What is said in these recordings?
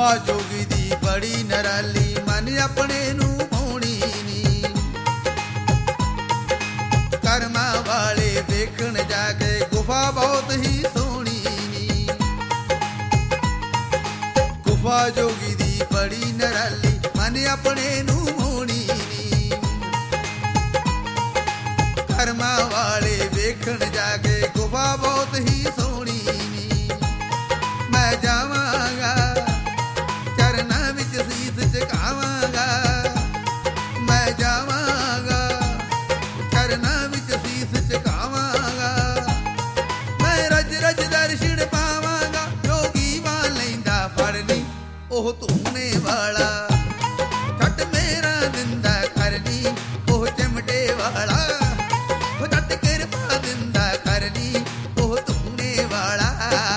ਗੁਫਾ ਜੋਗੀ ਦੀ ਬੜੀ ਨਰਾਲੀ ਮਨ ਆਪਣੇ ਨੂੰ ਮੋਣੀ ਨੀ ਕਰਮਾਂ ਵਾਲੇ ਵੇਖਣ ਜਾ ਕੇ ਗੁਫਾ ਬਹੁਤ ਹੀ ਸੋਹਣੀ ਨੀ ਗੁਫਾ ਜੋਗੀ ਦੀ ਬੜੀ ਨਰਾਲੀ ਮਨ ਆਪਣੇ ਨੂੰ ਮੋਣੀ ਨੀ ਕਰਮਾਂ ਵਾਲੇ ਵੇਖਣ ਜਾ ਕੇ ਗੁਫਾ ਬਹੁਤ ਹੀ ਸੋਹਣੀ ਨੀ ਮੈਂ ਜਾਵਾਂਗਾ ਚਰਨਾਂ ਵਿੱਚ ਸੀਸ ਝੁਕਾਵਾਂਗਾ ਮੈਂ ਜਾਵਾਂਗਾ ਚਰਨਾਂ ਵਿੱਚ ਸੀਸ ਝੁਕਾਵਾਂਗਾ ਮੈਂ ਰਜ ਰਜ ਦਰਸ਼ਨ ਪਾਵਾਂਗਾ ਜੋਗੀ ਵਾਂ ਲੈਂਦਾ ਫੜਨੀ ਉਹ ਧੂਨੇ ਵਾਲਾ ਛੱਡ ਮੇਰਾ ਦਿੰਦਾ ਕਰਨੀ ਉਹ ਚਮਟੇ ਵਾਲਾ ਉਹ ਛੱਡ ਕਿਰਪਾ ਦਿੰਦਾ ਕਰਨੀ ਉਹ ਧੂਨੇ ਵਾਲਾ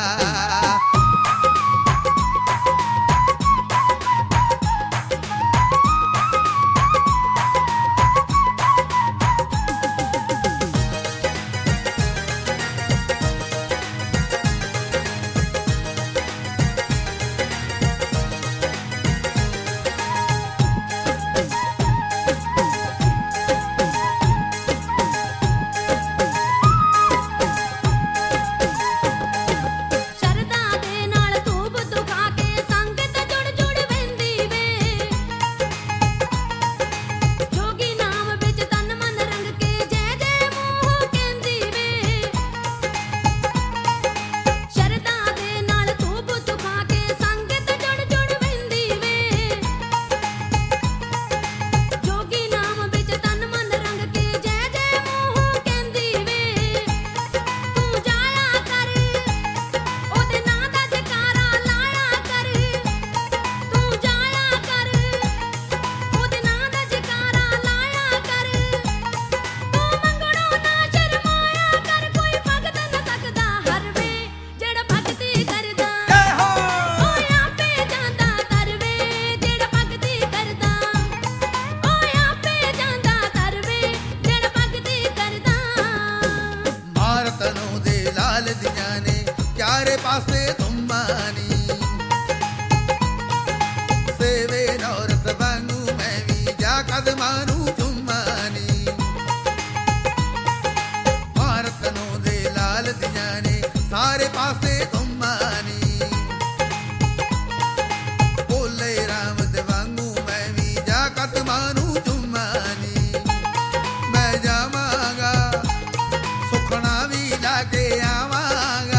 चारे पासे धुम्मानी सेवे नौरत वांगू मैं भी जा कदमानू चुम्मानी भारत नो दे लाल दियां ने सारे पासे धुम्मानी बोले राम दे वांगू मैं भी जा कदमानू चुम्मानी मैं जावांगा सुखना भी लागे आवांगा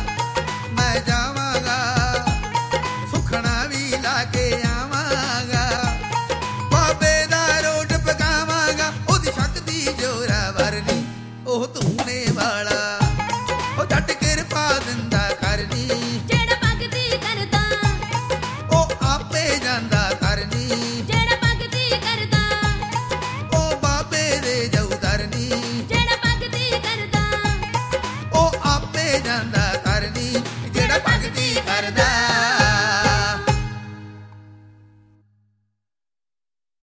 के आवांगा बाबे दा रोट पकावांगा ओदी शक्ति जोरा वरनी ओह तूने वाला ओ झट किरपा दिंदा